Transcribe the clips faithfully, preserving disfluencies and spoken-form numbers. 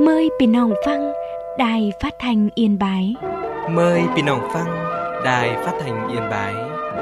Mờiพี่น้องฟังđài phát thanh Yên Bái. Mời พี่น้องฟัง đài phát thanh Yên Bái.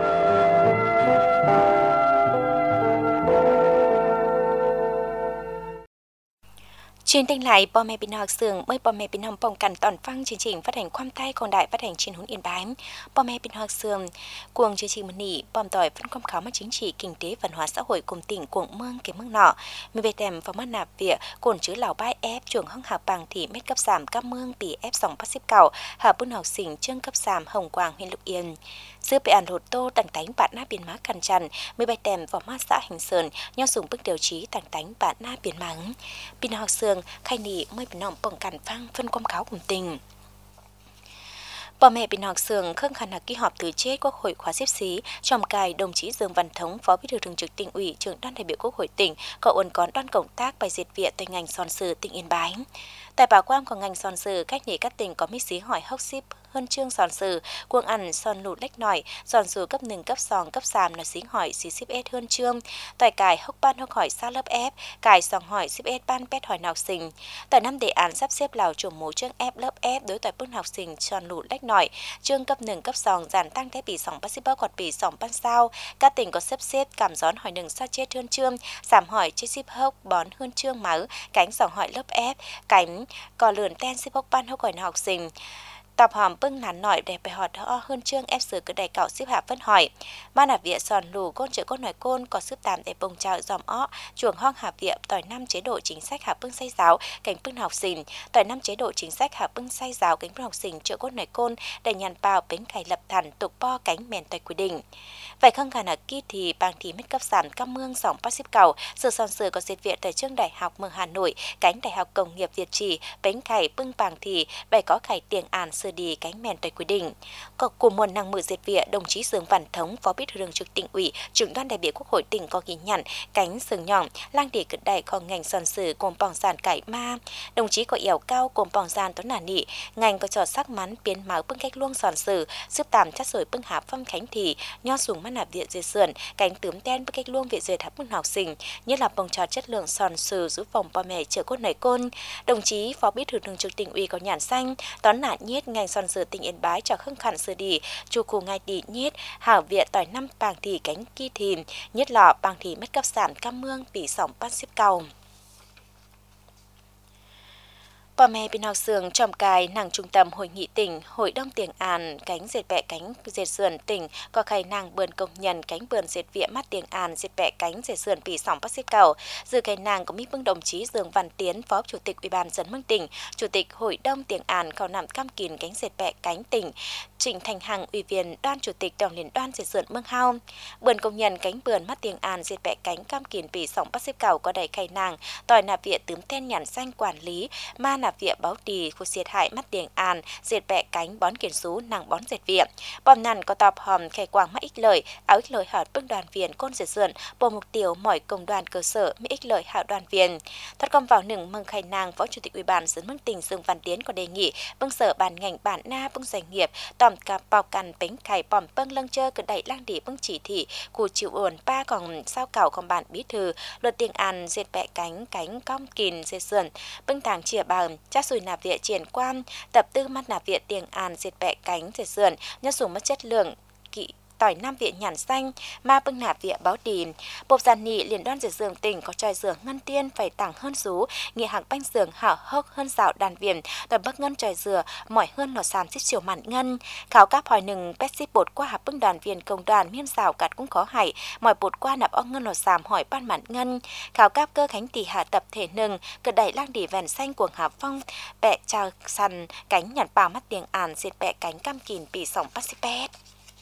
Truyền tin lại bò mẹ bình học sường mới bò mẹ bình hồng bồng cảnh toàn phăng chương trình phát hành khoam tay còn đại phát hành trên huấn Yên Bái. Bò mẹ bình học sường cuồng chương trình một nỉ bòm tỏi phân công khảo mắt chính trị kinh tế văn hóa xã hội cùng tỉnh cuồng mương cái mương nọ. Mình về tèm vào mắt nạp vỉa cồn chứa lào bãi ép chuồng hăng hạp bằng thị mét cấp giảm các mương bị ép sòng bắt xếp cầu hạ bún học sinh trương cấp giảm Hồng Quang huyện Lục Yên. Sư bị ăn hột tô tàng tánh bạn na biên má cằn trần mới bài tèm vào mắt xã Hình Sơn nho dùng bước điều trí tàng tánh bạn na biên mắng. Bình học sường khai nỉ mới bình nòng bồng cằn phăng phân quam kháo cùng tình. Bà mẹ bình học sường khương khả năng ký họp từ chết Quốc hội khóa xếp xí trong cài đồng chí Dương Văn Thống, Phó Bí thư Thường trực Tỉnh ủy, trưởng đoàn đại biểu Quốc hội tỉnh, cậu ôn có đoàn công tác bài diệt viện tại ngành son sử tỉnh Yên Bái. Tại bảo quang của ngành son sử, cách nhị các tỉnh có mỹ xí hỏi hốc ship hơn chương son sử, cuồng ăn son lụt lách nổi, son sử cấp hนึ่งcấp song cấp sàm là xí hỏi xí ship s hơn chương. Tại cài hốc ban hốc hỏi xa lớp ép, cài song hỏi ship s ban pet hỏi học sinh. Tại năm đề án sắp xếp lào chủ mố chương ép lớp ép đối tại bưng học sinh son lụt lách nổi, chương cấp hนึ่งcấp song giảm tăng thế bị song bắt shipper quạt bị song ban sao. Các tỉnh có sắp xếp cảm gión hỏi hนึ่งsa chết hơn chương, giảm hỏi chết ship hốc bón hơn chương máu, cánh song hỏi lớp ép, cánh cò lườn ten ship hốc ban hốc hỏi học sinh. Tập hòm bưng nắn nổi để bài hỏi ho hơn chương ép sử cứ đầy cạo xếp hạ phân hỏi. Mà nạp viện sòn lù côn trợ côn nói côn có sức tạm để bông trào dòm ó, chuồng hoang hạ viện tỏi năm chế độ chính sách hạ bưng say giáo, cảnh bưng học sinh, tỏi năm chế độ chính sách hạ bưng say giáo cảnh bưng học sinh trợ côn nói côn để nhàn bào bánh khải lập thản tục bo cánh mền tỏi quy định. Vậy khăng khả năng kỳ thì bang thì mít cấp giảm các mương sòng bác xếp cầu, sự sòn sử có diệt viện tại trường đại học mường Hà Nội, cánh đại học công nghiệp Việt Trì, bánh khải bưng bang thì bày có khải tiền án sơ đi cánh mền tỏi quy định. Có cùng nguồn năng mự diệt viện, đồng chí Dương Văn Thống, Phó Bí thư Thường trực Tỉnh ủy, trưởng đoàn đại biểu Quốc hội tỉnh có ghi nhận cánh sừng nhỏng lang địa cực đại kho ngành sòn sử cùng bỏng sàn cải ma. Đồng chí có yểu cao cùng bỏng sàn toán nà nị, ngành có trò sắc mắn biến máu bưng cách luông sòn sử, giúp tạm chất rồi bưng hạp phong khánh thì nho dùng mắt nạp viện duyệt sườn, cánh tướm ten bưng cách luông viện duyệt hạp bưng học sinh, như là bông trò chất lượng sòn sử giúp phòng bà mẹ trợ cốt nảy côn. Đồng chí Phó Bí thư Thường trực Tỉnh ủy có nhàn xanh toán nà nhiết ngành sòn sử tỉnh Yên Bái cho khưng khẩn sư đi chu khu ngay đi nhiết hảo viện tỏi năm bàng thì cánh kỳ thìn nhất lọ bàng thì mất cấp sản cam mương bị sòng bắt xếp cầu. Bà mẹ bình học sường trong cài nàng trung tâm hội nghị tỉnh, hội đông tiền an cánh dệt bẹ cánh dệt sườn tỉnh có khai nàng bườn công nhân cánh bườn dệt viện mắt tiền an dệt bẹ cánh dệt sườn bị sòng bắt xếp cầu. Dự khai nàng có mỹ bưng đồng chí Dương Văn Tiến, Phó Chủ tịch Ủy ban dân mương tỉnh, Chủ tịch Hội đông tiền an khảo nằm cam kín cánh dệt bẹ cánh tỉnh, Trịnh Thành Hằng Ủy viên Đoàn Chủ tịch Tổng liên đoàn dệt sườn mương hao. Bườn công nhân cánh bườn mắt tiền an dệt bẹ cánh cam kín bị sòng bắt xếp cầu có đầy khai nàng tỏi nạp viện tướm ten nhàn xanh quản lý ma nạp viện báo tì của diệt hại mắt tiền an diệt bẹ cánh bón kiển sú nàng bón diệt viện bom nằn có tọp hòm khai quang mắt ích lợi áo ích lợi hảo bưng đoàn viên côn diệt sườn bộ mục tiêu mọi công đoàn cơ sở mỹ ích lợi hảo đoàn viên thoát công vào hนึ่งmừng khai nàng Phó Chủ tịch Ủy ban dân mương tỉnh Dương Văn Tiến có đề nghị bưng sở bàn ngành bản na bưng doanh nghiệp tòm cặp bao căn bánh khải bòm bưng lưng chơ cứ đẩy lang đi bưng chỉ thị của chịu ổn ba còn sao cảo còn bản bí thư luật tiền an diệt bẹ cánh cánh cong kìn diệt sườn bưng tàng chìa bào chắc sùi nạp viện triển quan tập tư mắt nạp viện tiền an diệt bẹ cánh diệt sườn nhân dùng mất chất lượng kỵ tỏi năm viện nhàn xanh ma bưng nạp viện báo đìn bột giàn nị liên đoàn diệt dường tỉnh có tròi dường ngân tiên phải tặng hơn số nghĩa hàng banh dường hảo hốc hơn dạo đàn viện tỏi bắc ngân tròi dừa mỏi hơn lò sàm xích chiều mặn ngân khảo cáp hỏi hนึ่งpet xích bột qua hạp bưng đoàn viên công đoàn miên xào cắt cũng khó hại mỏi bột qua nạp ong ngân lò sàm hỏi ban mặn ngân khảo cáp cơ khánh tỷ hạ tập thể hนึ่งcờ đẩy lang đỉ vèn xanh cuồng hạp phong bẹ trà sằn cánh nhàn bào mắt tiền àn diệt bẹ cánh cam kìn bị sòng bắt xích pet.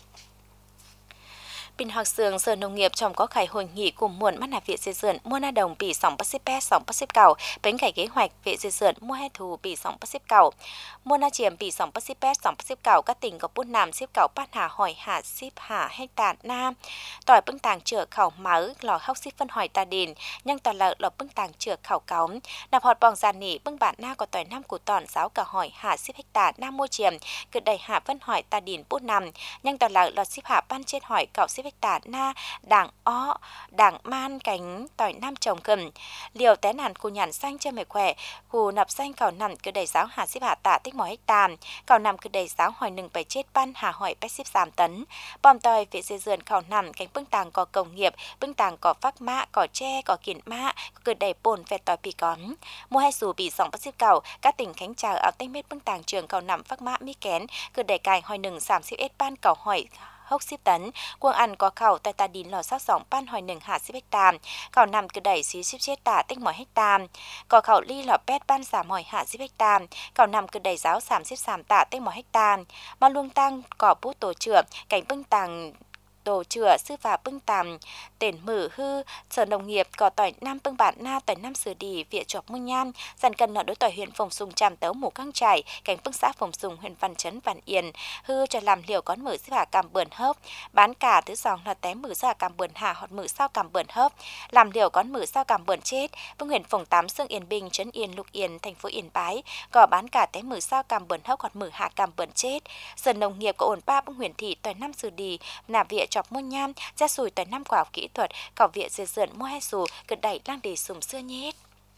Bình học sường sở nông nghiệp trong có khải hội nghị cùng muộn mắt nạp viện dây sườn mua na đồng bị sòng bắt xếp pet sòng bắt xếp cầu bánh cải kế hoạch viện dây sườn mua hai thù bị sòng bắt xếp cầu mua na chiềm bị sòng bắt xếp pet sòng bắt xếp cầu các tỉnh có bút nam xếp cầu bát hà hỏi hà xếp hà hectare nam tỏi bưng tàng chữa khảo máu lò hóc xếp phân hỏi ta đền nhưng toàn lợi lò bưng tàng chữa khảo cống nạp họt bòng giàn nỉ bưng bản na có tỏi năm của tòn giáo cả hỏi hà xếp hectare nam mua chiềm cứ đầy hạ phân hỏi ta đền bút nam nhưng toàn lợi lò xếp hạ ban trên hỏi cảo xếp hecta na đảng o đảng man cánh tỏi nam trồng cầm liều té nàn khu nhàn xanh cho mẹ khỏe khu nạp xanh cầu nằm cứ đầy giáo hà xếp hạ tạ tích mỗi hecta cầu nằm cứ đầy giáo hỏi nừng bảy chết ban hà hỏi bách xếp giảm tấn bom tỏi vệ dê dườn cầu nằm cánh bưng tàng có công nghiệp bưng tàng có phác mã có tre có kiển mã cứ đầy bồn vẹt tỏi pì cón mua hai xù bị sòng bách xếp cầu các tỉnh khánh trà ở tây mết bưng tàng trường cầu nằm phác mã mi kén cứ đầy cài hỏi nừng giảm xếp ết ban cầu hỏi hốc xếp tấn quân ăn có khẩu tại ta đín lò sát sòng ban hỏi nừng hạ xếp hecta khẩu nằm cứ đẩy xí xếp chết tả tích mỗi hecta có khẩu ly lò pet ban giảm hỏi hạ xếp hecta khẩu nằm cứ đẩy giáo giảm xếp giảm tả tích mỗi hecta mà luông tăng cỏ bút tổ trưởng cảnh bưng tàng tổ chữa sư và bưng tàm tên mở hư sở nông nghiệp có tỏi nam bưng bản na tỏi nam sửa đi viện chọc mương nham dần cần nọ đối tỏi huyện phòng sùng tràm tấu mù căng trải cảnh bưng xã phòng sùng huyện văn chấn văn yên hư cho làm liều có mở sư và cằm bươn hớp bán cả thứ sòng là té mở ra cằm bươn hạ hoặc mở sao cằm bươn hớp làm liều có mở sao cằm bươn chết bưng huyện phòng tám xương yên bình trấn yên lục yên thành phố yên bái có bán cả té mở sao cằm bươn hớp hoặc mở hạ cằm bươn chết sở nông nghiệp có ổn ba bưng huyện thị tỏi nam sửa đi nà viện chọc mương nham ra sùi tỏi năm quả học kỹ thuật cỏ viện dệt dượn mua hai xù cứ đẩy đang để sùng xưa nhét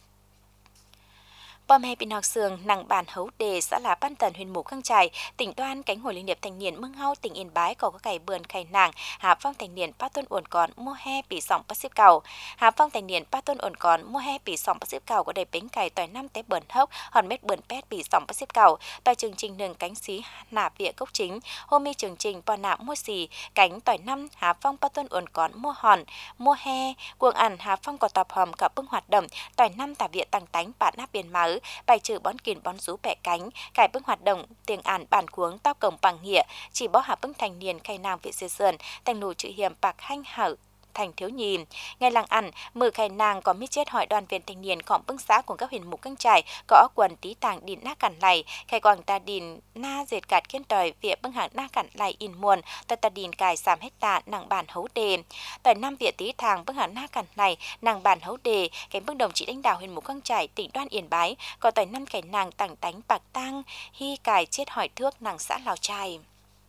bom he pin học sườn nặng bản hấu đề xã là ban tần huyện mù căng trải tỉnh đoan cánh hội liên hiệp thanh niên mương hau tỉnh yên bái có cái bươn khai nàng hà phong thanh niên ba tôn ổn còn mua he bị sòng bắt xếp cầu hà phong thanh niên ba tôn ổn còn mua he bị sòng bắt xếp cầu có đầy bánh cày tỏi năm té bươn hốc hòn mét bươn pet bị sòng bắt xếp cầu tỏi chương trình nương cánh xí nạp viện gốc chính hôm mi chương trình bò nạp mua xì cánh tỏi năm hà phong ba tôn ổn còn mua hòn mua he cuồng ăn hà phong có tập hòm cả bưng hoạt động tỏi năm tả viện tăng tánh bạn nắp biên máu bài trừ bón kín bón rú bẻ cánh cải bưng hoạt động tiền ản bản cuống tao cổng bằng nghĩa chỉ bó hạ bưng thành niên khai nàng viện dê dườn thành nụ chữ hiểm bạc hanh hở thành thiếu nhi ngày làng ăn mử khai nàng có mít chết hỏi đoàn viên thanh niên khỏng bưng xã của các huyện mục căng trải có quần tí tàng đìn na cản lầy khai quảng ta đìn na dệt cạt kiên tỏi viện bưng hàng na cản lầy in muôn ta ta đìn cài sàm hecta nàng bản hấu đề tỏi năm viện tí thàng bưng hàng na cản lầy nàng bản hấu đề cánh bưng đồng chí lãnh đạo huyện mục căng trải tỉnh đoan yên bái có tỏi năm cái nàng tàng tánh bạc tang hy cài chết hỏi thước nàng xã lào trai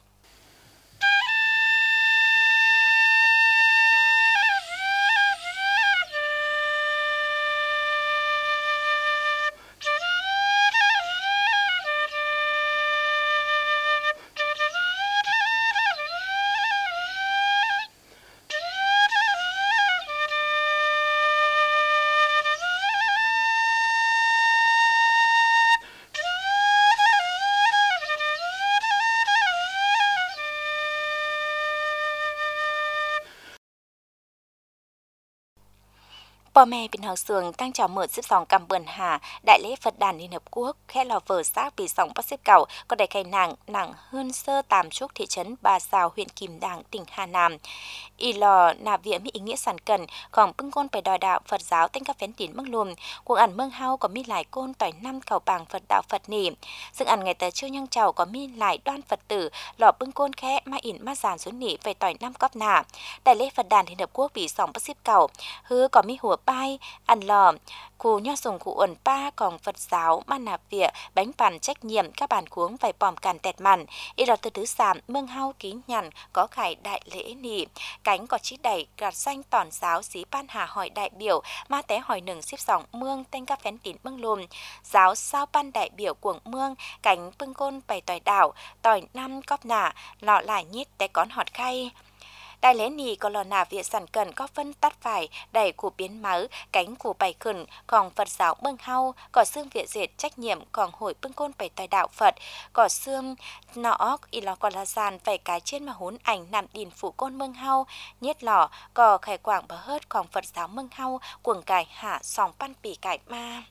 bò mẹ bình hằng sườn tăng trào mở xếp sòng cầm bươn hà đại lễ Phật đàn Liên Hợp Quốc khe lò vờ xác vì sòng bắt xếp cầu có đại khai nàng nặng hơn sơ tàm trúc thị trấn Ba Sao huyện Kim Đảng tỉnh Hà Nam y lò nà viện mỹ ý nghĩa sản cần còn bưng côn phải đòi đạo Phật giáo tên các phén tín mương lùm cuộc ẩn mương hao có mi lại côn tỏi năm cầu bàng Phật đạo Phật nỉ dựng ẩn ngày tờ chưa nhăng chào có mi lại đoan Phật tử lò bưng côn khe ma ỉn ma giàn xuống nỉ về tỏi năm cóp nà đại lễ Phật đàn Liên Hợp Quốc vì sòng bắt xếp cầu hứa có mi hùa bay ăn lò khu nho sùng khu uẩn pa còn Phật giáo man nạp vỉa bánh bàn trách nhiệm các bàn cuống phải bòm càn tẹt màn y đọt từ thứ sàm mương hao ký nhằn có khải đại lễ nỉ cánh có chí đẩy gạt xanh tòn giáo xí ban hà hỏi đại biểu ma té hỏi nừng xếp sòng mương tên các phén tín mương lùm giáo sao ban đại biểu cuồng mương cánh bưng côn bày tỏi đảo tỏi năm cóp nả lọ lại nhít té cón họt khay đại lễ nì có lò nà viện sản cần có phân tắt phải đẩy của biến máu cánh của bảy khẩn còn Phật giáo mương hau có xương viện dệt trách nhiệm còn hội bưng côn bảy tài đạo Phật có xương nọ y lò còn là sàn vảy cái trên mà hốn ảnh nằm đìn phủ côn mương hau nhét lò có khải quảng bờ hớt còn Phật giáo mương hau cuồng cải hạ sòng pan pỉ cải ma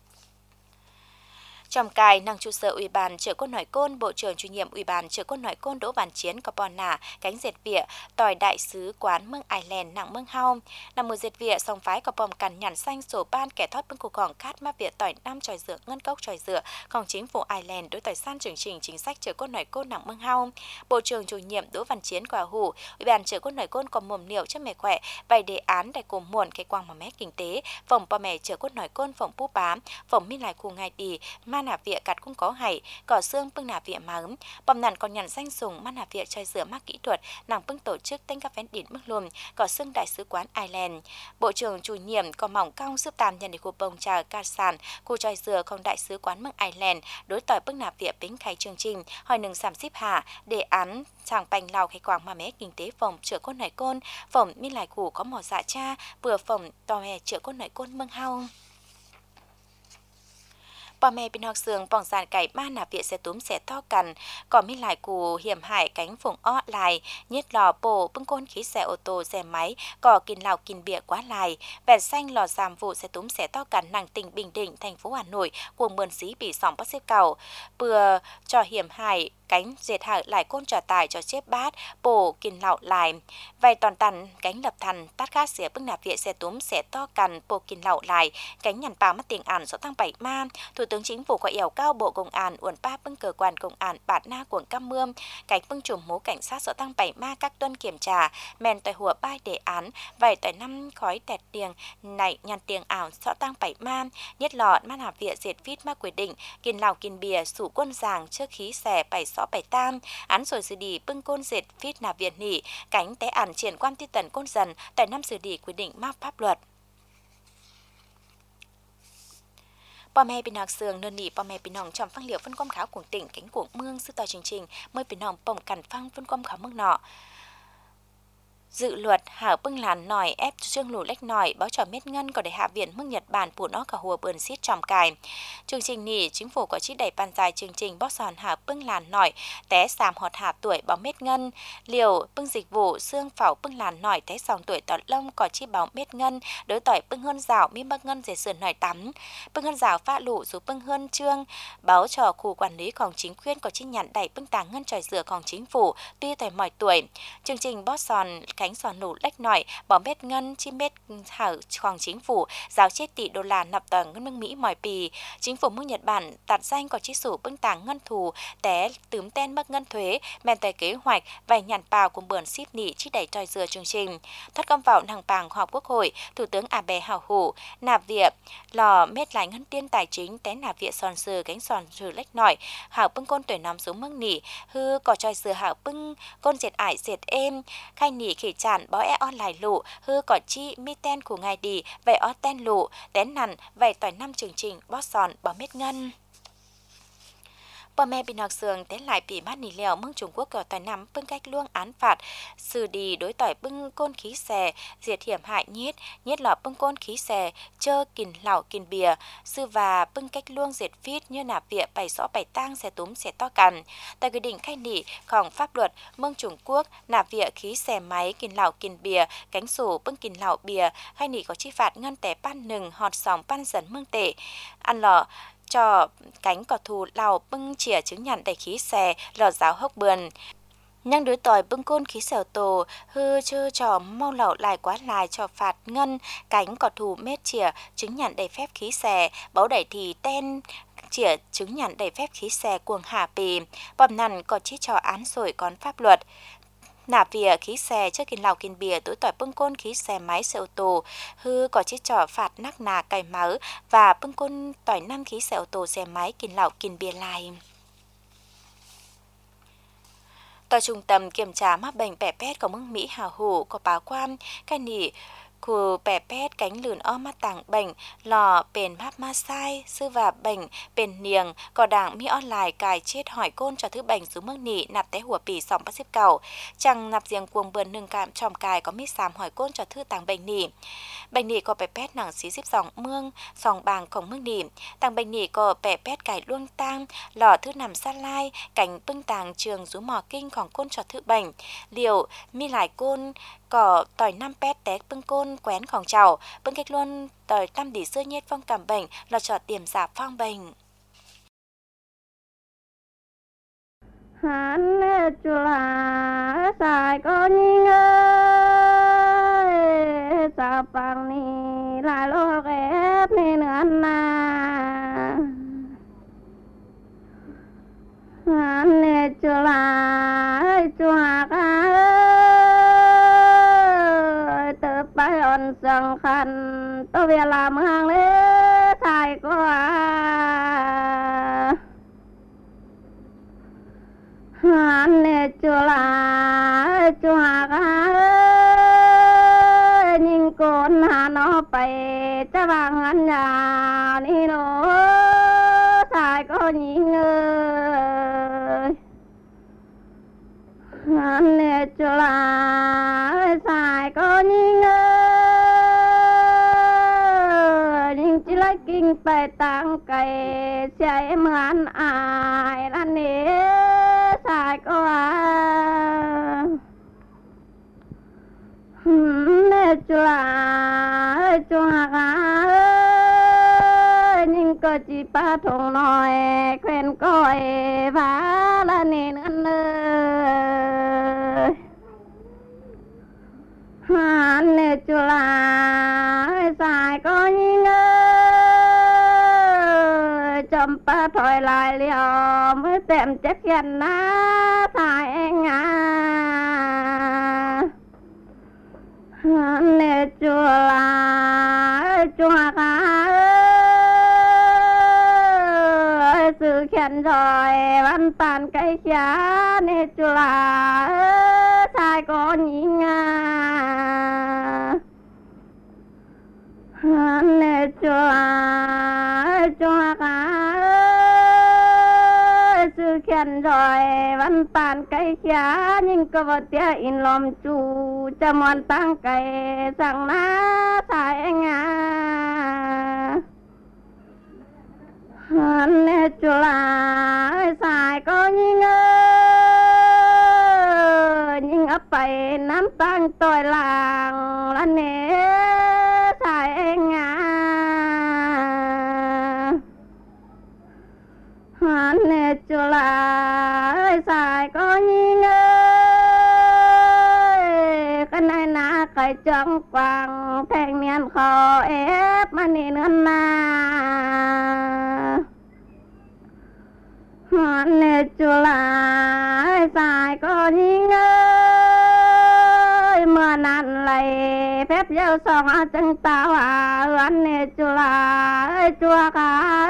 trong cài năng trụ sở ủy ban trưởng quân hỏi côn bộ trưởng chủ nhiệm ủy ban trưởng quân hỏi côn Đỗ Văn Chiến có bòn nả cánh dệt vịa tỏi đại sứ quán mương Ireland nặng mương hau nằm mùa dệt vịa song phái có bom cằn nhằn xanh sổ ban kẻ thoát bưng cuộc còn khát ma vịa tỏi năm tròi dựa ngân cốc tròi dựa còn chính phủ Ireland đối tỏi san chương trình chính sách trưởng quân hỏi côn nặng mương hau bộ trưởng chủ nhiệm Đỗ Văn Chiến quả hủ ủy ban trưởng quân hỏi côn còn mồm niệu cho mẹ khỏe bày đề án đại cùng muộn cái quang mà mét kinh tế phòng bò mẹ trưởng quân hỏi côn phòng pu bám phòng mi lại khu ngày đi man ma nạp viện cắt cũng có hại cỏ xương bưng nạp viện mà ấm bom nàn còn nhận danh dùng ma nạp viện chơi rửa mắc kỹ thuật nàng bưng tổ chức tên các vén đỉnh mức luôn cỏ xương đại sứ quán Ireland bộ trưởng chủ nhiệm có mỏng cao giúp tàm nhận được cuộc bồng trà ca sản khu chơi rửa không đại sứ quán mức Ireland đối tỏi bưng nạp viện bính khai chương trình hỏi nừng giảm xếp hạ đề án chẳng bành lào khai quảng mà mé kinh tế phòng chữa côn nảy côn phòng mi lại củ có mỏ dạ cha vừa phòng tò hè chữa côn nảy côn mương hao bà mẹ bên học sường vòng sàn cải ba nạp viện xe túm xe to cằn còn mi lại cù hiểm hại cánh phủng o lại nhất lò bổ bưng côn khí xe ô tô xe máy cỏ kín lào kín bịa quá lại vẹn xanh lò giảm vụ xe túm xe to cằn nàng tỉnh Bình Định thành phố Hà Nội cuồng mườn xí bị sóng bắt xếp cầu bừa cho hiểm hại cánh dệt hại lại côn trả tài cho xếp bát bổ kín lạo lại vài toàn tần cánh lập thần tát khát xỉa bưng nạp viện xe túm xe to cằn bổ kín lạo lại cánh nhằn bào mất tiền ản số tăng bảy ma thủ tướng chính phủ có yêu cao bộ công an uẩn ba bưng cơ quan công an bạt na quận Cam Mương cánh bưng chùm mố cảnh sát số tăng bảy ma các tuân kiểm tra men tại hùa bài đề án vài tại năm khói tẹt tiền này nhằn tiền ảo số tăng bảy ma nhất lọt ma nạp viện diệt vít ma quyết định kín lạo kín bìa sủ quân giàng trước khí xẻ bảy xó bảy tam án rồi xử đi bưng côn diệt vít nạp viện nỉ cánh té ản triển quan ti tần côn dần tại năm xử đi quyết định map pháp luật bà mẹ bình học sường nơn nỉ bà mẹ bình hồng trong phăng liệu phân công khảo của tỉnh cánh của mương sư tòa chương trình mới bình hồng bồng cằn phăng phân công khảo mương nọ dự luật hảo bưng làn nòi ép trương lù lách nòi báo trò mét ngân có để hạ viện mức Nhật Bản phủ nó cả hùa bườn xít tròm cài chương trình nỉ chính phủ có chỉ đẩy bàn dài chương trình bóp sòn hảo bưng làn nòi té sàm họt hạ tuổi báo mét ngân liều bưng dịch vụ xương phảo bưng làn nòi té sòng tuổi tọt lông có chi báo mét ngân đối tỏi bưng hơn rào mi bưng ngân dễ sườn nòi tắm bưng hơn rào pha lụ dù bưng hơn trương báo trò khu quản lýของchính quyền có chi nhận đẩy bưng tàng ngân tròi rửaของchính phủ tuy tại mọi tuổi chương trình bóp sòn cánh sòn nổ lách nổi bỏ mét ngân chi mét hảoของchính phủ giáo chết tỷ đô la nạp tầng ngân nước Mỹ mọi pì chính phủ nước Nhật Bản đặt danh có chỉ số bưng tàng ngân thù té tướm ten mất ngân thuế men tại kế hoạch vài nhàn bào cùng bờn ship nỉ chi đẩy tròi dừa chương trình thất công vào hàng bàng họp quốc hội thủ tướng Abe hào hủ nạp viện lò mét lại ngân tiên tài chính té nạp viện sòn sừ cánh sòn sừ lách nổi hảo bưng côn tuổi nằm xuống mức nỉ hư có tròi dừa hảo bưng côn dệt ải dệt êm khai nỉ khỉ chản bó e on lại lụ hư có chi mi ten của ngài đi vậy o ten lụ tén nằn vậy tỏi năm chương trình bó sòn bó mét ngân bà mẹ bình học sường té lại bị mát nỉ lèo mương Trung Quốc ở tỏi năm bưng cách luông án phạt xử đi đối tỏi bưng côn khí xè diệt hiểm hại nhiết nhiết lọ bưng côn khí xè chơ kìn lảo kìn bìa sư và bưng cách luông diệt phít như nạp viện bảy xõ bảy tang xe túm xe to cằn tại quy định khai nỉของpháp luật mương Trung Quốc nạp viện khí xè máy kìn lảo kìn bìa cánh sổ bưng kìn lảo bìa khai nỉ có chi phạt ngân té pan nừng họt sòng pan dần mương tệ ăn lọ cho cánh cỏ thù lào bưng chìa chứng nhận đầy khí xe lò giáo hốc bườn nhưng đối tỏi bưng côn khí xẻo tổ hư chơ trò mau lẩu lại quá lại cho phạt ngân cánh cỏ thù mét chìa chứng nhận đầy phép khí xe báo đẩy thì ten chìa chứng nhận đầy phép khí xe cuồng hạ pì bom nằn có chỉ cho án rồi còn pháp luật nạp vỉa khí xe trước kín lào kín bìa tối tỏi bưng côn khí xe máy xe ô tô hư có chiếc trò phạt nắc nà cày máu và bưng côn tỏi năm khí xe ô tô xe máy kín lào kín bìa lại tòa trung tâm kiểm tra mắc bệnh bẻ pét của nước Mỹ hào hủ có báo quan cái nỉ khu bẻ pét cánh lươn o mắt tàng bệnh lò bền map ma sai sư và bệnh bền niềng có đảng mi online cài chết hỏi côn cho thứ bệnh xuống mức nỉ nạp té hùa pì sòng bắt xếp cầu chẳng nạp riêng cuồng bườn nâng cạm tròm cài có mít xàm hỏi côn cho thứ tàng bệnh nỉ bệnh nỉ có bẻ pét nặng xí xếp dòng mương sòng bàng khổng mức nỉ tàng bệnh nỉ có bẻ pét cài luông tang lò thứ nằm xa lai cảnh bưng tàng trường rú mò kinhของcôn cho thứ bệnh liệu mi lại côn có tỏi năm pét té bưng côn quénของเจ้าบางcách luôn tỏi tam đỉ xưa nhiết phong cảm bệnh là trò tiềm giả phong bệnh hắn chula sai có nhìn ơi sao bằng ni lại lo ghép nên ăn na hắn chula chua caไปอ่อนสังคันตัวเวลาเมืองเล่ไทยก็ con hà nó phải cha vàng ăn nhà đi nó xài có nhỉ ơi anh nè cho là xài có nhỉ ơi nhưng chỉ lấy kinh phải tăng cây chạy mà ăn ai anh nè xài có à nè cho là cho hà nhưng có chỉ ba thùng nói quen coi và là nên ăn ơi hắn nè cho là xài có những ơi chấm ba thôi lại liều mới tìm chắc gần ná xài anh à hắn nè cho là cho hà sự khen rồi văn tàn cây giá nè cho là sai có nhìn à nè cho là cho cả sự khen rồi văn tàn cây giá nhưng có vật tia in lom chu cho mòn tăng cây sang ná sai anh à nè cho là xài có những ơi nhưng ấp phải nắm tăng tôi làng là nè xài anh à nè cho là xài có những ơi cái này là cái trong quàng thanh niên khó ép mà nên hơn na nè cho là xài có những ơi mà nàn lại phép giao xong chân tao à anh nè cho là chua cả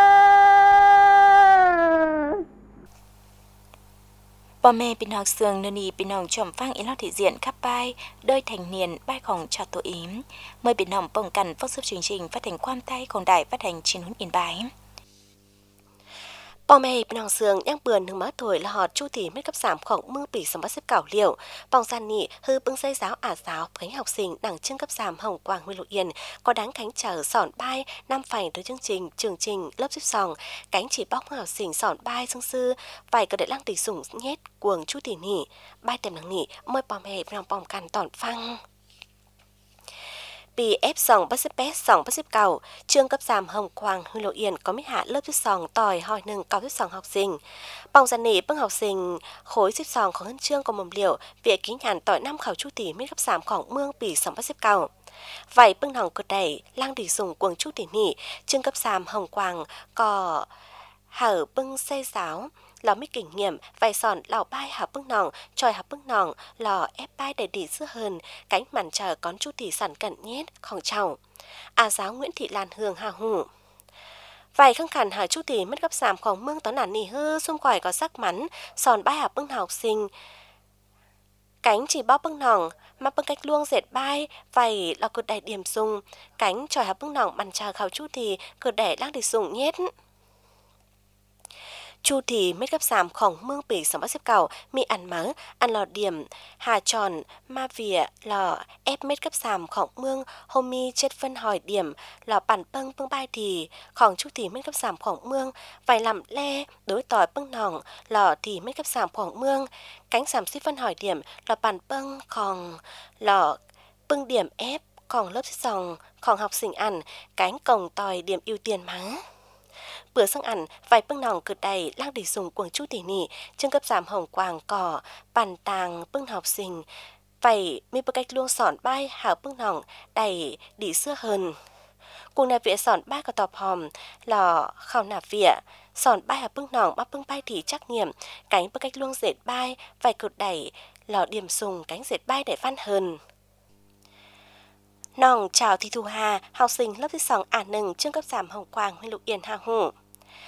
พ่อแม่พี่น้องเสืองนนีพี่น้องชมฟังอีลอดที่เจียนขับไปโดยแทงเนียนบ้ายของชาวตัวอิมเมื่อพี่น้องป้องกันฟอกซึบจริงๆphát hànhความใต้ของได้phát hànhชินหุนอินบายปองแม่พี่น้องเสืองยังเปื่อนถึงมาถวยละหอดชูตีไม่กับสามของมือปีสมบัติสิบเก่าเหลี่ยวปองซันนี่คือปึ้งไส้สาวอาสาวเผยhọc sinh đẳng chương cấpสามhồng quang huy lộ yên có đáng cánh trở sọn bay năm phải tới chương trình chương trình lớp xếp sòng cánh chỉ bóc học sinh sọn bay xương sư phải có để lăng tỷ sủng nhét cuồng chu tỷ nỉ bay tèm nắng nỉ môi pong mẹพี่น้องปองกันตอนฟังปีเอฟสองพันสิบแปดสองพันสิบเก้าเชื่องกับสามหงควางฮือโลเอียนก็ไม่หาเลิศที่สองต่อยหอยหนึ่งเก้าที่สองhọc sinh ปองจันนี่เพิ่งhọc sinh โขยสิบสองของขึ้นเชื่องกับหม่อมเหลียวเปียกิ้งหันต่อยน้ำเข่าชูตีไม่กับสามของเมืองปีสองพันสิบเก้าไฟเพิ่งหองกดได้ล่างดีส่งกวงชูตีนี่เชื่องกับสามหงควางก็หาเพิ่งใส่สาวเราไม่kinh nghiệm vài sòn lò bay học bưng nòng tròi học bưng nòng lò ép bay để đi xưa hơn cánh màn chờ con chú tỷ sản cận nhétของเจ้าอาgiáo Nguyễn Thị Lan Hương hào hủ vài khăng khẳng hỏi chú tỷ mất gấp sàmของเมืองตอนนั้นนี่ฮือxung quanh có sắc mắn sòn bay học bưng học sinh cánh chỉ bao bưng nòng mà bưng cách luông dệt bay vài là cột đại điểm sung cánh tròi học bưng nòng màn chờ khảo chú tỷ cột đẻ đang đi sung nhét chu thì mấy cấp sàmของเมืองปีสองพันสิบเก้ามีอันมั้งอันหล่อเดี่ยมหาจอนมาเวียหล่อเอฟเม็ดกับสามของเมืองโฮมีเจ็ดเฟินหอยเดี่ยมหล่อปั่นเปิ้งเปิ้งใบทีของchu thìเม็ดกับสามของเมืองไฟลำแล่โดยต่อยเปิ้งหน่องหล่อทีเม็ดกับสามของเมืองcánhสามสิบเฟินหอยเดี่ยมหล่อปั่นเปิ้งของหล่อเปิ้งเดี่ยมเอฟของlớpที่สองของhọc sinh ăn cánh cổng tòi điểm ưu tiênมั้งเปื่อสังอันไฟเปิ้งหนองเกิดใดล่างดีส่งกวงชูตีนี่จึงกับสามหงกวางก่อปั่นตางเปิ้งhọc sinhไฟมีประกายลวงสอนใบหาเปิ้งหนองใดดีเสื้อเฮินกูนาเวียสอนใบก็ตอบพร้อมหล่อเข้าหน้าเวียสอนใบหาเปิ้งหนองมาเปิ้งใบถีจักเนียมไก่ประกายลวงเศษใบไฟกดใดหล่อเดี่ยมส่งไก่เศษใบได้ฟันเฮินน้องชาวทิทูฮาhọc sinh lớpที่สองอ่านหนึ่งchương cấpสามหงกวางให้ลูกเอียนฮาหู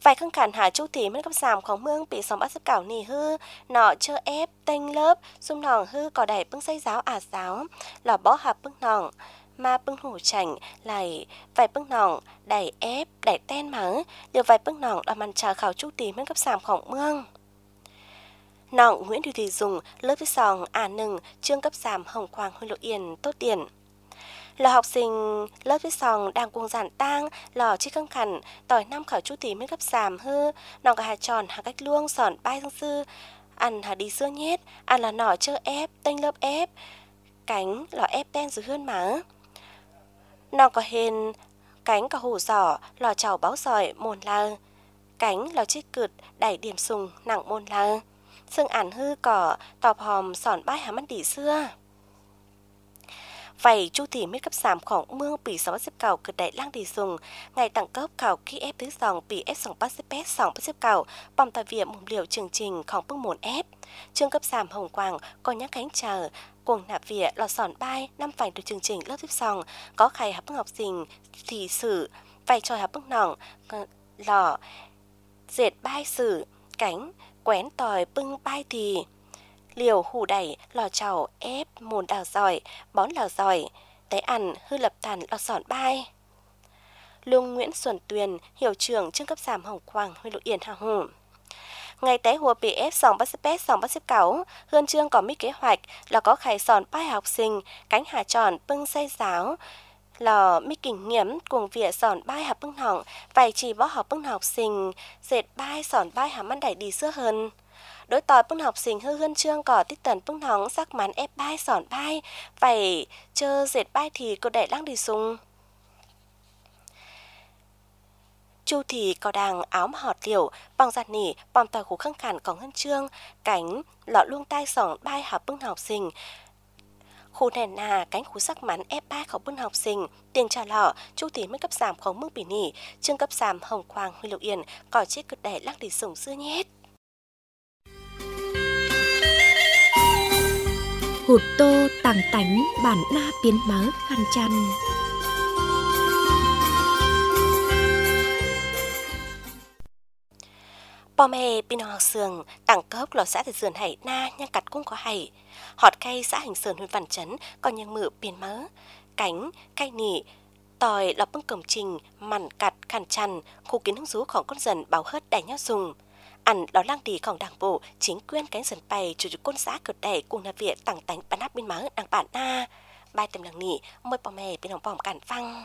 Vài khăn khản hạ chú tí mất cấp giảmของเมืองปีสองพันสิบเก้านี่ฮื้อหนอเชอเอฟเต็งเลิฟซุ่มหนองฮื้อก่อได้ปึ้งไส้giáoอาสาวหล่อบ่หับปึ้งหนองมาปึ้งหูฉันไหลไฟปึ้งหนองได้เอฟได้แต้นหมังเดี๋ยวไฟปึ้งหนองเรามันชาข่าวchú tí mất cấp giảmของเมืองน้องNguyễn Thị Thùy Dung lớp thứ song Aหนึ่งchương cấp giảm Hồng Quang Huy Lộ Yên tốt tiền là học sinh lớp thứ song đang cuồng giản tang lò chiếc căng khẩn tỏi năm khảo chú tí mới cấp giảm hưน้องcả hà tròn hà cách luông sòn bay sang sư ăn hà đi xưa nhét ăn là nỏ chơ ép tênh lớp ép cánh lò ép ten dưới hơn máน้องcó hên cánh có hủ giỏ lò chảo báo sỏi mồn lờ cánh lò chiếc cượt đẩy điểm sùng nặng mồn lờซึ่งอ่านฮื้อก่อตอบหอมสอนป้ายหามันดีเสื้อไฟจูตีเม็ดกับสามของเมืองปีสองพันสิบเก้าเกิดได้ล่างดีซุงไงตั้งเกิบข่าวคีเอฟthứสองปีเอฟสองพันสิบแปดสองพันสิบเก้าปอมตะเวียมุมเหลียวchương trìnhของปึ้งหมุนเอฟchương cấpสามHồng Quang có nhắc cánh chờ cuồng nạp vỉa lò sòn bay năm phải được chương trình lớp thứ song có khai học bưng học sinh thì sử phải trò học bưng nòng lò dệt bay sử cánh quén tỏi bưng bay thì liều hủ đẩy lò chảo ép mồn đào giỏi bón đào giỏi tế ăn hư lập thần lò sòn bay Lương Nguyễn Xuân Tuyền hiệu trưởng chương cấp sàm Hồng Quang Huy Lộ Yên Hà Hùng ngày tế hùa pê ép song bát sếp song bát sếp cáo hơn chương có mấy kế hoạch là có khai sòn bay học sinh cánh hà tròn bưng xây giáo lò mi kinh nghiệm cùng việc sòn bay học bưng hỏng vậy chỉ bỏ học bưng học sinh dệt bay sòn bay hàm ăn đẩy đi xưa hơn đối tỏi bưng học sinh hư hơn chương có tích tần bưng hỏng sắc mắn ép bay sòn bay vậy chơ dệt bay thì cô đẩy lăng đi sung Chu thì có đang áo mà họt liều bằng giặt nỉ bòm tỏi khủ khăng khản có hơn chương cánh lọ luông tai sòn bay học bưng học sinh khu nền nà cánh khu sắc mắn ép ba khẩu bưng học sinh tiền trả lọ chu tí mới cấp giảm khẩu mức bỉ nỉ chương cấp giảm Hồng Quang Huy Lộ Yên có chiếc cực đẩy lắc đi sủng xưa nhét hụt tô tàng tánh bản na biến mớ khăn chăn bò mè pin học sườn tặng cốc lò xã từ sườn hải na nhang cặt cũng có hải họt cây xã Hành Sơn huyện Văn Chấn còn nhang mự biến mớ cánh cây nỉ tỏi lò bưng cổng trình mặn cặt khăn chăn khu kiến hung rúของcon dần báo hớt đẩy nhau dùng ăn đó lang điของđảng bộ chính quyền cánh dần bày chủ chủ con xã cực đẩy cùng là việc tặng tánh bán áp bên mớ đảng bản na bài tầm làng nỉ môi bò mè bên hồng bòm cản phăng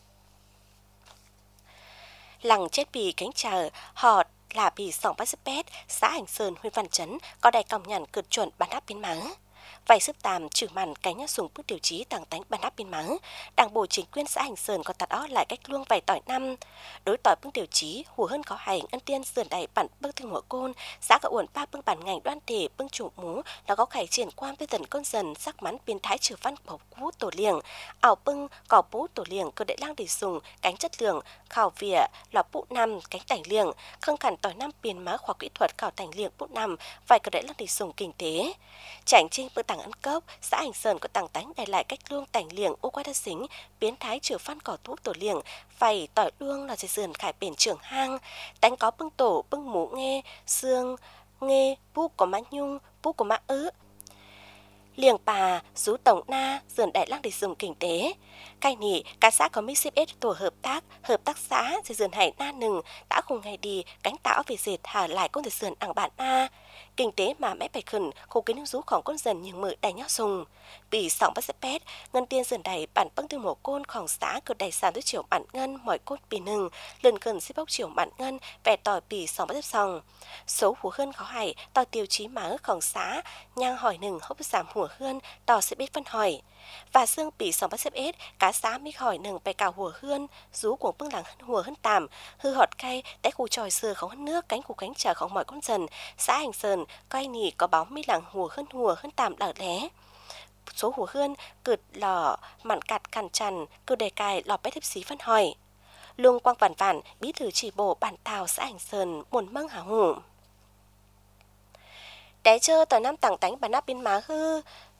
làng chết bì cánh chờ họt là bị sòng bát sếp pét xã Hành Sơn huyện Văn Chấn có đại công nhận cực chuẩn bán áp biến mắng vậy sức tàm trừ màn cái nhá dùng bước điều chí tàng tánh bán áp biến mắng đảng bộ chính quyền xã Hành Sơn có tạt ó lại cách luông vài tỏi năm đối tỏi bước điều chí hùa hơn có hành ân tiên sườn đầy bản bước thương hộ côn xã có uẩn ba bưng bản ngành đoan thể bưng chủ mú là có khải triển quan với tần con dần sắc mắn biến thái trừ văn bầu cú tổ liềng ảo bưng cỏ bú tổ liềng cơ đại lang để dùng cánh chất lượng khảo vỉa lò bụ năm cánh tảnh liềng khăng khẩn tỏi năm biến má khoa kỹ thuật khảo tảnh liềng bụ năm vài cơ đại lang để dùng kinh tế chảnh trinh bữa tặng ăn cốc xã Hành Sơn có tặng tánh để lại cách luông tảnh liềng ô qua đa xính biến thái trừ văn cỏ tú tổ liềng phải tỏi luông là dây sườn khải bền trưởng hang tánh có bưng tổ bưng mũ nghe xương nghe bu có má nhung bu có má ứ liềng bà rú tổng na sườn đại lang để dùng kinh tế cái nỉ cả xã có mấy xếp ết tổ hợp tác hợp tác xã dây sườn hải na nừng đã cùng ngày đi cánh tạo về dệt hà lại con dây sườn ảng bản na kinh tế mà mẹ phải khẩn khu kiến rúของcon dần nhưng mự đầy nhau dùng vì sòng bắt xếp pét ngân tiên dần đầy bản băng từ mổ cônของxã cực đầy sản tới triệu bản ngân mọi cốt bì nừng lần gần xếp bốc triệu bản ngân vẻ tỏi bì sòng bắt xếp sòng số hùa hơn khó hải tỏi tiêu chí máของxã nhang hỏi nừng hốc giảm hùa hơn tỏ sẽ biết phân hỏi và xương bì sòng bắt xếp ết cá xã mít hỏi nừng bè cào hùa hơn rú của bưng làng hùa hơn tàm hư họt cây tại khu tròi xưa không hơn nước cánh khu cánh chờของmọi con dần xã Hành Sơn coi nỉ có báo mi làng hùa hơn hùa hơn tạm đỡ lé số hùa hơn cực lò mặn cặt khăn chằn cứ đề cài lò bé thép xí phân hỏi Lương Quang Vản Vản bí thư chỉ bộ bản tàu xã Hành Sơn muôn măng hào hủ đé chơ tỏi năm tặng tánh bản áp biên má hư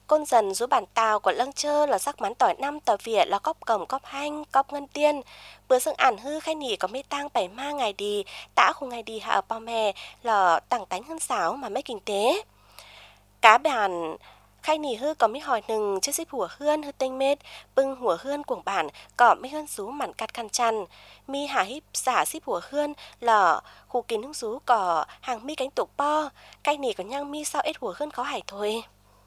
côn dần rú bản tàu của lăng chơ là sắc mắn tỏi năm tỏi việt là cóp cổng cóp hanh cóp ngân tiên bữa dương ản hư khai nỉ có mê tang bảy ma ngày đi tã khu ngày đi hạ ở bao mè là tặng tánh hơn xáo mà mấy kinh tế cá bản khai nỉ hư có mấy hỏi nừng chứ xích hùa hươn hư tinh mết bưng hùa hươn của bản có mấy hơn rú mặn cắt khăn chăn mi hà híp xả xích hùa hươn là khu kín hung rú có hàng mi cánh tục po cái nỉ có nhang mi sao ít hùa hươn khó hải thôi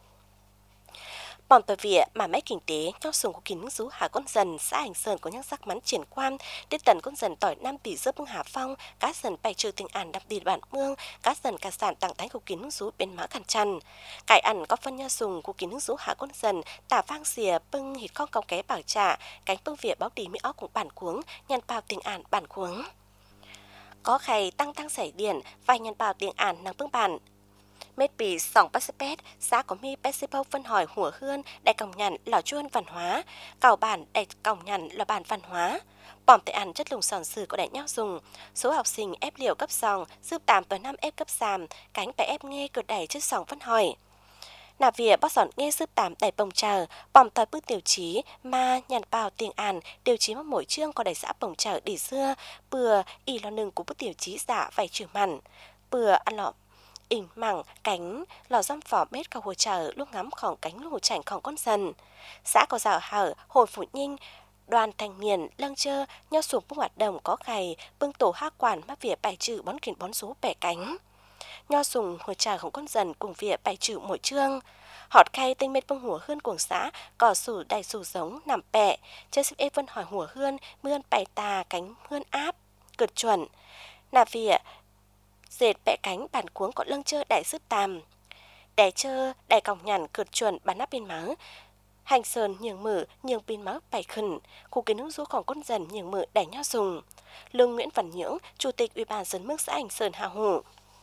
bọn tờ vỉa mà mấy kinh tế cho sùng của kín rú hà con dần xã hành sơn có nhang sắc mắn triển quan đến tần con dần tỏi năm tỷ giúp bưng hà phong cá dần bày trừ tình ản đập đìt bản mương cá dần cả sản tặng tánh của kín rú bên má cằn chăn cải ẩn có phân nha sùng của kín rú hà con dần tả vang xìa bưng hít con cọc ké bảo trà cánh bưng vỉa báo đi mỹ óc của bản cuống nhăn bao tình ản bản cuống có khay tăng tăng sảy điển vài nhăn bao tiếng ản năng bưng bản mết bì sòng passpet xã có mi pesipo phân hỏi hùa hươn đại còng nhằn là chuôn văn hóa cào bản đại còng nhằn là bản văn hóa bỏm tệ ăn chất lùng sòn sử có đại nhau dùng số học sinh ép liều cấp sòng giúp tạm tới năm ép cấp sàm cánh phải ép nghe cực đẩy chất sòng phân hỏi nà vỉa bóc giòn nghe giúp tạm đẩy bồng chờ bỏm tỏi bước tiêu chí mà nhằn bào tiếng àn tiêu chí mà mỗi chương có đại xã bồng chờ đi xưa bừa y lo nừng của bước tiêu chí giả vài trừ mặn bừa ăn lọ ỉnh mẳng cánh lò giam phỏ mết cao hồ trở lúc ngắm khoảng cánh lúc hồ chảnh khoảng con dần xã có rào hở hồi phụ nhinh đoàn thanh niên lăng chơ nhau xuống bức hoạt động có gầy bưng tổ hát quản mắc vỉa bài trừ bón kìm bón số bẻ cánh nho sùng hồ trà không con dần cùng vỉa bài trừ mỗi chương họt khay tinh mết bưng hùa hươn cuồng xã cỏ sủ đầy sủ giống nằm bẹ chơi xếp ép vân hỏi hùa hươn mươn bài tà cánh hươn áp cực chuẩn nà vỉa dệt bẹ cánh bản cuống có lưng chơ đại sức tàm đẻ chơ đại còng nhằn cực chuẩn bản nắp bên má hành sơn nhường mử nhường pin má bảy khẩn khu kiến hữu rúของcon dần nhường mử đẩy nhau dùng lương Nguyễn Văn Nhưỡng chủ tịch ủy ban dân mức xã hành sơn hà hủ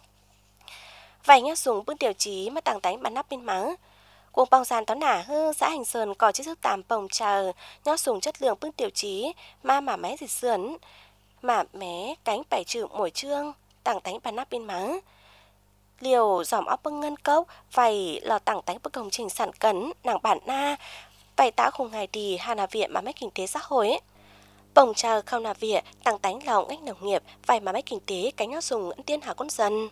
vài nhau dùng bước tiêu chí mà tàng tánh bản nắp bên má cuồng bong sàn tón nả hư xã hành sơn có chiếc sức tàm bồng chờ nhau dùng chất lượng bước tiêu chí ma mà máy dịch sườn mà mé cánh bảy trừ mỗi chương tặng tánh bản nắp bên má liều dòm óc bưng ngân cốc phải lò tặng tánh bức công trình sản cấn nàng bản na phải tạo khung ngày đi hà nà viện mà mấy kinh tế xã hội bồng chờ không nà viện tặng tánh lòng ngách nông nghiệp phải mà mấy kinh tế cánh nhau dùng ấn tiên hà con dân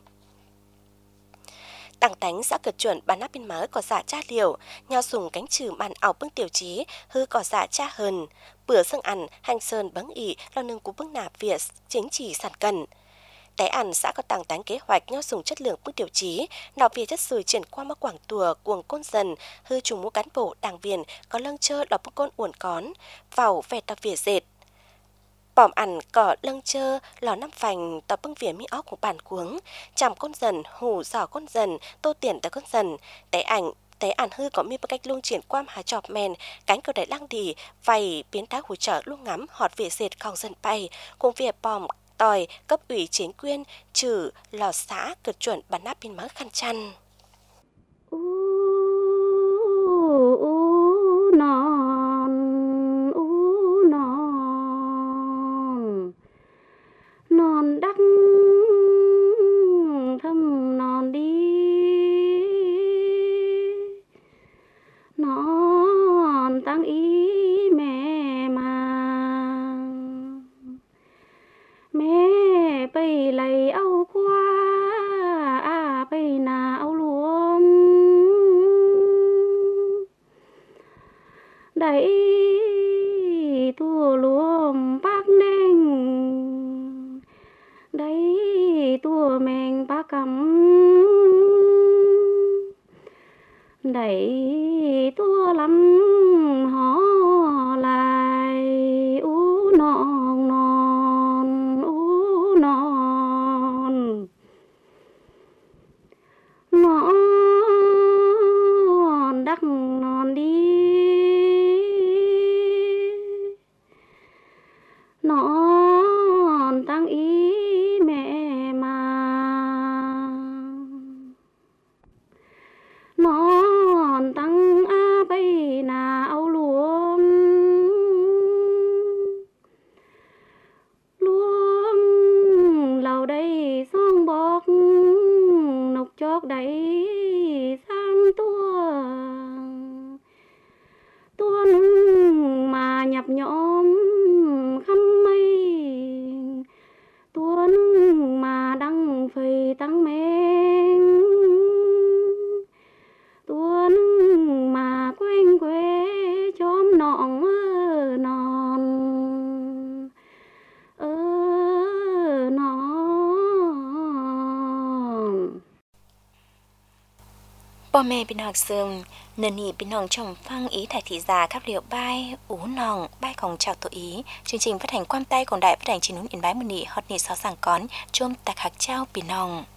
tặng tánh xã cực chuẩn bản nắp bên má có giả cha liều nhau dùng cánh trừ màn ảo bưng tiểu chí hư có giả cha hờn bữa sưng ăn hành sơn bấn ỉ lo nương của bưng nạp việt chính chỉ sản cần Té ăn xã có tăng tán kế hoạch nhau dùng chất lượng bước tiêu chí, nào vì chất sùi triển qua mắc quảng tùa cuồng côn dần, hư trùng mũ cán bộ đảng viên có lâng chơ đọc bức côn uổng cón, vào về tập vỉa dệt. Bỏm ăn cỏ lâng chơ, lò năm phành tập bưng vỉa mi óc của bản cuống, chằm côn dần, hủ giỏ côn dần, tô tiền tới côn dần, té ảnh, té ăn hư có mi bức cách luôn triển qua hà chọp mèn, cánh cờ đại lăng đi, vầy biến tá hủ trở luôn ngắm họt vỉa dệt không dần bay, cùng vỉa bỏm tòi cấp ủy chính quyền trừ lò xã cực chuẩn bản nắp pin mớ khăn chăn. U u non u non non đắc thâm non đi non tăng ý mẹ mà mẹ bây lấy âu qua à bây nà âu luôn đấy tua luôn bác neng đấy tua mèn bác cầm đấy tua lắm hó lại u non non u non non đắc non đi non tăng ý mẹ mà non tăng nhóm khăn mây tuôn mà đăng phầy tăng men tuôn mà quanh quê chóm nọng non ơ non. Bò mẹ bên học sương nền nhị bên nòng chồng phăng ý thải thị giả khắp liệu bay ú nòng bay còn chào tổ ý chương trình phát hành quan tay còn đại phát hành trên núi Yên Bái mùa nị hot nị sáu sàng cón chôm tạc hạc trao bên nòng.